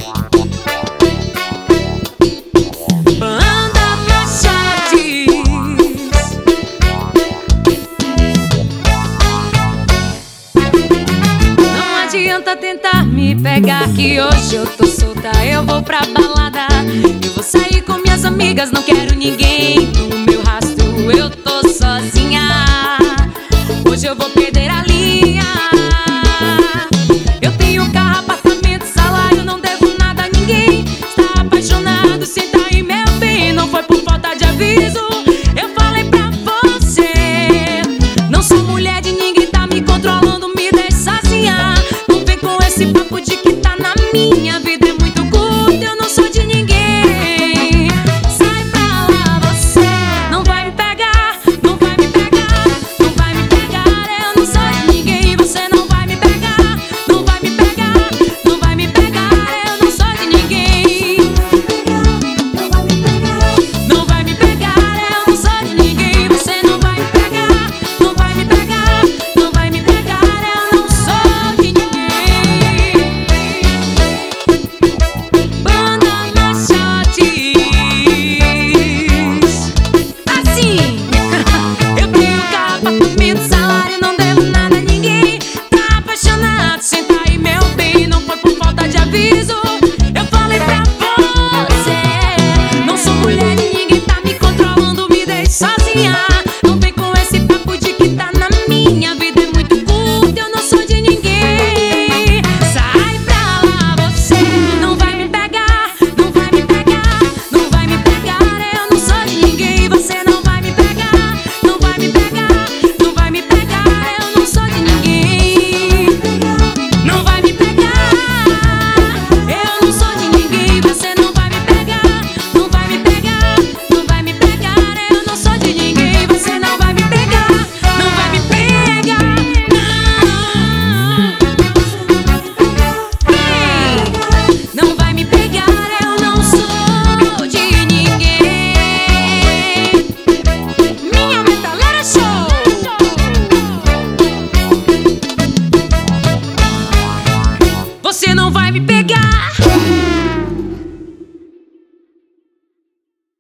Banda Baixotes. Não adianta tentar me pegar, que hoje eu tô solta, eu vou pra balada. Eu vou sair com minhas amigas, não quero ninguém no meu rastro. Eu tô